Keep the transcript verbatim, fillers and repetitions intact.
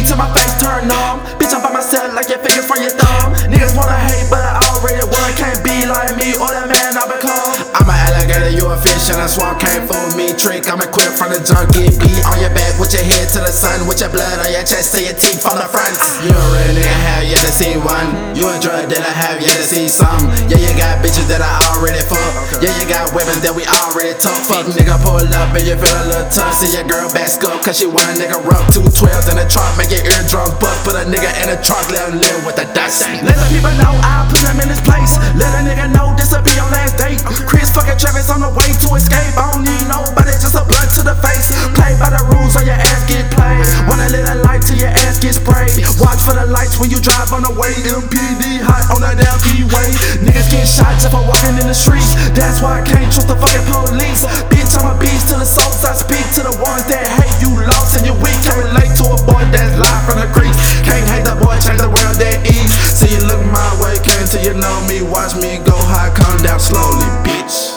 me till my face turn numb. Bitch, I'm by myself like your finger from your thumb. Niggas wanna hate, but I already won. Can't be like me or that man I become. I'm an alligator, you a fish, and a swamp can't fool me. Trick, I'm equipped from the junk, get beat on your back with your head to the sun, with your blood on your chest to your teeth on the front. You a real nigga, have yet to see one. You a drug dealer, have yet to see some. Yeah, you got bitches that I already fuck. Yeah, you got weapons that we already took. Fuck nigga, pull up and you feel a little tough. See your girl back scope, cause she want a nigga rough. Two twelves in the trunk, make your eardrum buck. Put a nigga in the trunk, let him live with the dust. Let the people know I put him in his place. Let a nigga know this'll be your last date. Chris fucking Travis on the way to escape. I don't need nobody, just a blunt to the face. Play by the rules or your ass get played. Wanna lit a light till your ass get sprayed. Watch for the lights when you drive on the way. M P D hot on that damn P-way. Niggas get shot just for walking in the streets. That's why I can't trust the fucking police. Bitch, I'm a beast to the souls I speak. To the ones that hate you lost and you weak. Can't relate to a boy that's live from the creek. Can't hate the boy, change the world that eats. See you look my way, can't till you know me. Watch me go high, come down slowly, bitch.